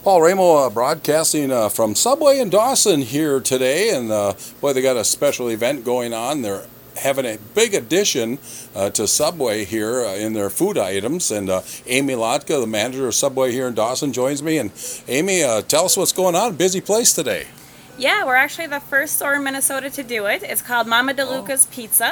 Paul Ramo broadcasting from Subway in Dawson here today, and boy, they got a special event going on. They're having a big addition to Subway here in their food items, and Amy Lotka, the manager of Subway here in Dawson, joins me. And Amy, tell us what's going on. Busy place today. Yeah, we're actually the first store in Minnesota to do it. It's called Mama DeLuca's Pizza.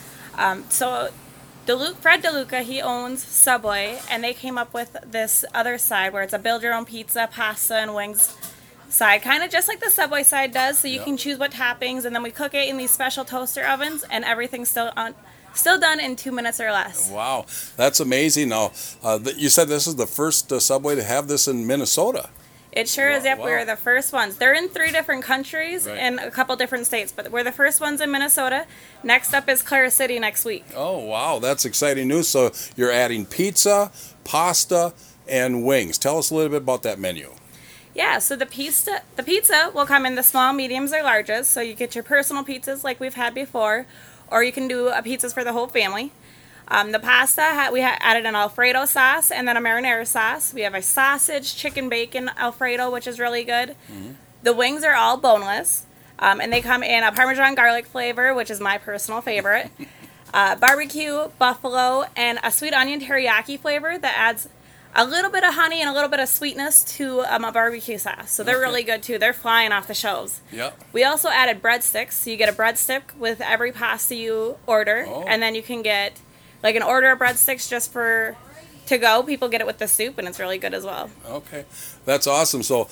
Fred DeLuca, he owns Subway, and they came up with this other side where it's a build your own pizza, pasta, and wings side, kind of just like the Subway side does, so you can choose what toppings, and then we cook it in these special toaster ovens, and everything's still done in 2 minutes or less. Wow, that's amazing. Now, you said this is the first Subway to have this in Minnesota. It sure is. Yep, wow. we were the first ones. They're in 3 different countries and a couple different states, but we're the first ones in Minnesota. Next up is Clara City next week. Oh, wow, that's exciting news. So you're adding pizza, pasta, and wings. Tell us a little bit about that menu. Yeah, so the pizza will come in the small, mediums, or larges. So you get your personal pizzas like we've had before, or you can do pizzas for the whole family. The pasta, we added an Alfredo sauce and then a marinara sauce. We have a sausage, chicken, bacon Alfredo, which is really good. Mm-hmm. The wings are all boneless, and they come in a Parmesan garlic flavor, which is my personal favorite, barbecue, buffalo, and a sweet onion teriyaki flavor that adds a little bit of honey and a little bit of sweetness to a barbecue sauce. So they're really good, too. They're flying off the shelves. Yep. We also added breadsticks. So you get a breadstick with every pasta you order, and then you can get like an order of breadsticks just for to go. People get it with the soup, and it's really good as well. Okay, that's awesome. So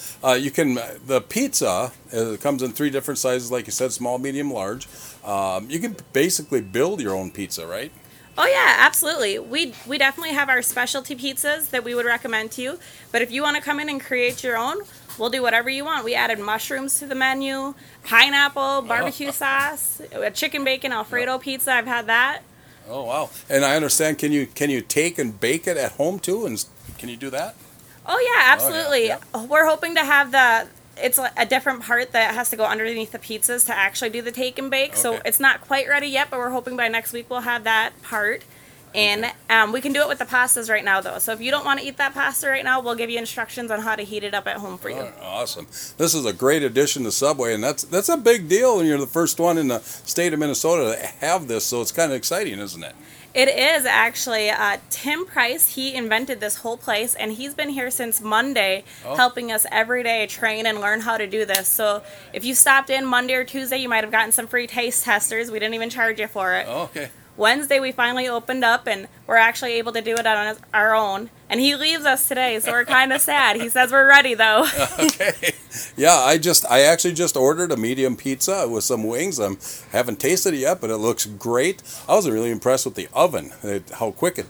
the pizza comes in 3 different sizes, like you said, small, medium, large. You can basically build your own pizza, right? Oh yeah, absolutely. We definitely have our specialty pizzas that we would recommend to you. But if you want to come in and create your own, we'll do whatever you want. We added mushrooms to the menu, pineapple, barbecue sauce, a chicken bacon Alfredo pizza. I've had that. Oh wow! And I understand. Can you take and bake it at home too? And can you do that? Oh yeah, absolutely. Oh, yeah. We're hoping to have it's a different part that has to go underneath the pizzas to actually do the take and bake. Okay. So it's not quite ready yet, but we're hoping by next week we'll have that part. And we can do it with the pastas right now, though. So if you don't want to eat that pasta right now, we'll give you instructions on how to heat it up at home for you. Awesome. This is a great addition to Subway, and that's a big deal when you're the first one in the state of Minnesota to have this, so it's kind of exciting, isn't it? It is, actually. Tim Price, he invented this whole place, and he's been here since Monday helping us every day train and learn how to do this. So if you stopped in Monday or Tuesday, you might have gotten some free taste testers. We didn't even charge you for it. Okay. Wednesday, we finally opened up, and we're actually able to do it on our own. And he leaves us today, so we're kind of sad. He says we're ready, though. Okay. Yeah, I actually just ordered a medium pizza with some wings. I haven't tasted it yet, but it looks great. I was really impressed with the oven, how quick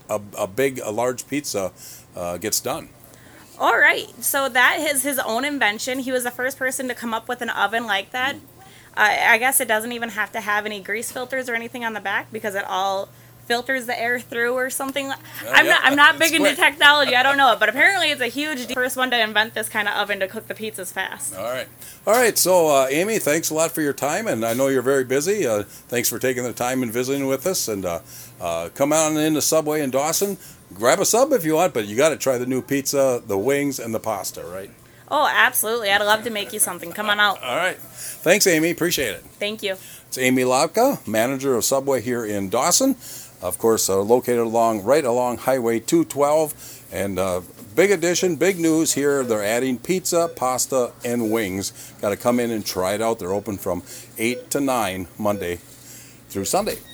a large pizza gets done. All right. So that is his own invention. He was the first person to come up with an oven like that. I guess it doesn't even have to have any grease filters or anything on the back because it all filters the air through or something. I'm not big into technology. I don't know it, but apparently it's a huge deal. First one to invent this kind of oven to cook the pizzas fast. All right. So Amy, thanks a lot for your time, and I know you're very busy. Thanks for taking the time and visiting with us. And come on into Subway in Dawson. Grab a sub if you want, but you got to try the new pizza, the wings, and the pasta, right? Oh, absolutely. I'd love to make you something. Come on out. All right. Thanks, Amy. Appreciate it. Thank you. It's Amy Lotka, manager of Subway here in Dawson. Of course, located right along Highway 212. And big addition, big news here. They're adding pizza, pasta, and wings. Got to come in and try it out. They're open from 8 to 9 Monday through Sunday.